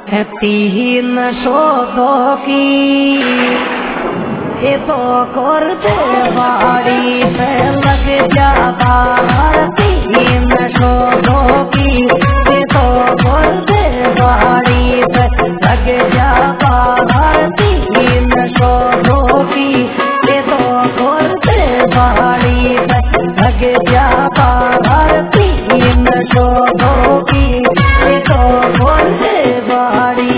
है तीन शोधों की ये तो करते बाड़ी से लग जा बाहर। तीन शोधों की ये तो करते बाड़ी से लग जा बाहर। तीन शोधों की ये तो करते बाड़ी से लग जा बाहर। तीन शोधों की ये तो करते बाड़ी।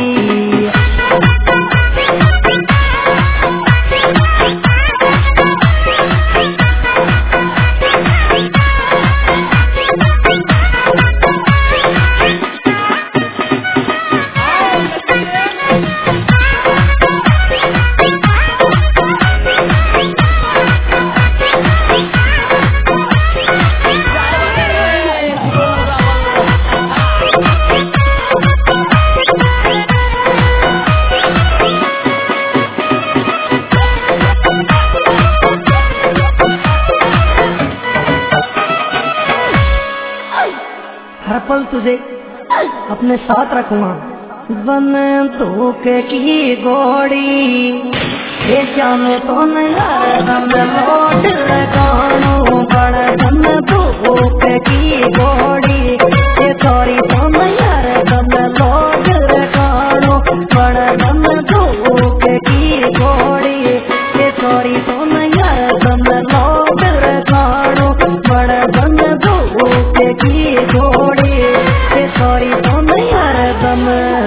हर पल तुझे अपने साथ रखूंगा। बंदूक की गोड़ी ये जाने तो नहीं हरदम लौट लगानो। बड़ बंदूक की गोड़ी ये थोड़ी तो नहीं हरदम लौट लगानो। बड़ बंदूक की गोड़ी ये थोड़ी तो नहीं हरदम लौट लगानो। बड़ बंदूक की गोड़ी ये थोड़ी तो नहीं हरदम।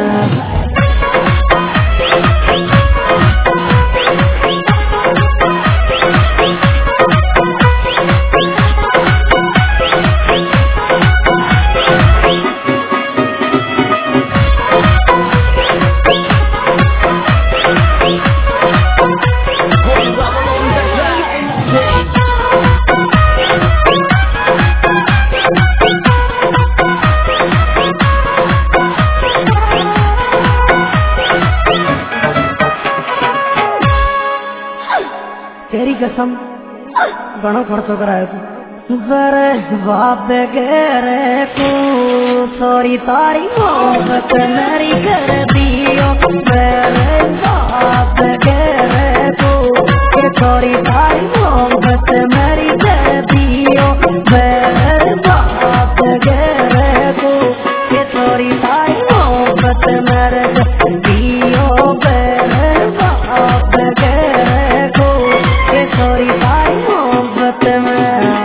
तेरी कसम घणो खर्चो करायो तू। बरे बाप गेरे को सॉरी तारी मोहब्बत मेरी कर दियो। बरे बाप गेरे को ये सॉरी तारी मोहब्बत मेरी कर दियो। बरे बाप गेरे को ये सॉरी तारी मोहब्बत मेरे कर दियो। बरे बाप गेरे को ये सॉरी तारी मोहब्बत में।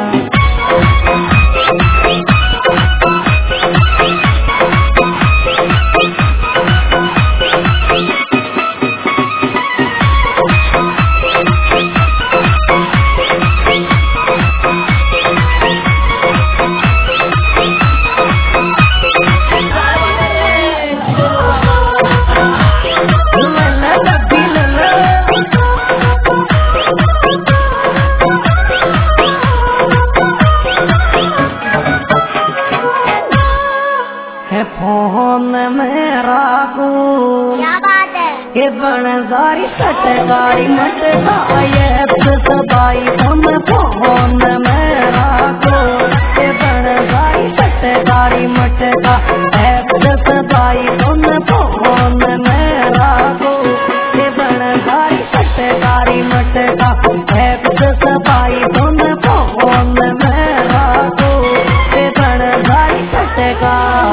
फोन मेरा को क्या बात है? ये बनजारी सटगारी मट ये सबाई हम फोन मेरा को। ये बनजारी सटगारी मट सबाई हम फोन मेरा को। ये बनजारी सटगारी मट सबाई हम फोन मेरा को। ये बनजारी सटगा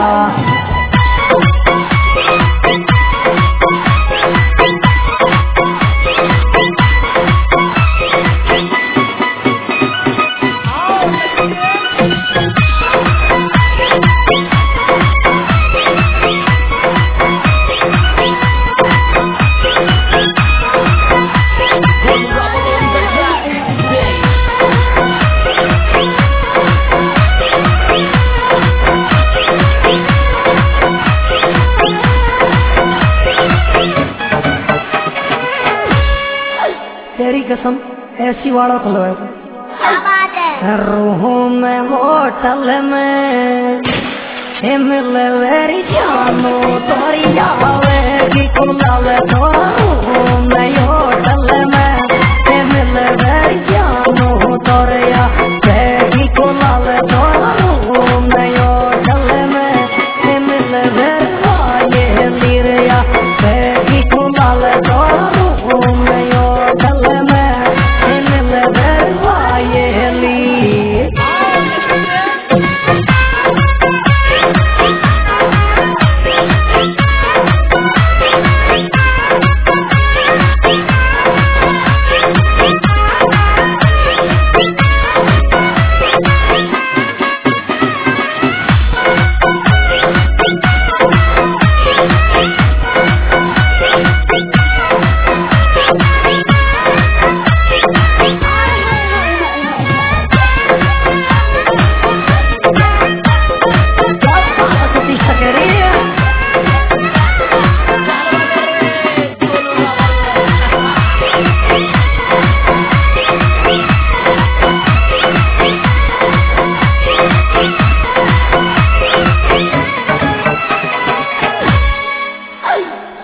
तेरी कसम ऐसी वाला खुलो है। क्या बात है? रूहों में होटल में मिल वेरी जानो तोरी जावेगी कुलावे तो। रूहों में होटल में मिल वेरी जानो तोरे जावेगी कुलावे तो। रूहों में होटल में मिल वेरी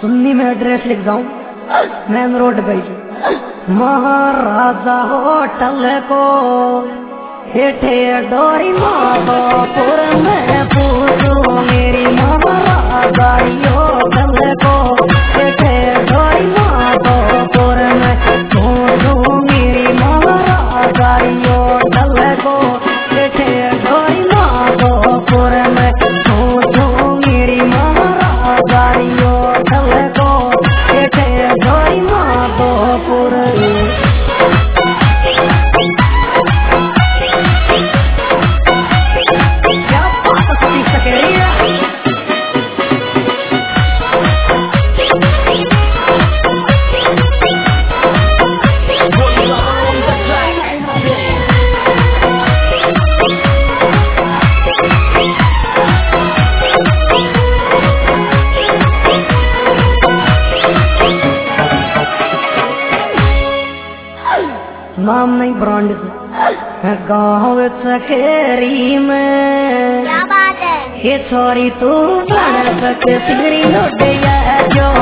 सुन्नी में एड्रेस लिख जाऊं, मेन रोड पे महाराजा होटल को हेठे डोरी माधोपुर में पूछो मेरी महाराजा होटल को हेठे डोरी माधोपुर में पूछो मेरी महाराजा होटल को हेठे डोरी माधोपुर में पूछो मेरी महाराजा होटल को हेठे डोरी माधोपुर। नाम नहीं ब्रांड से गाँव चकेरी में क्या बात है ये छोरी तू बन सके सिगरी लुटिया जो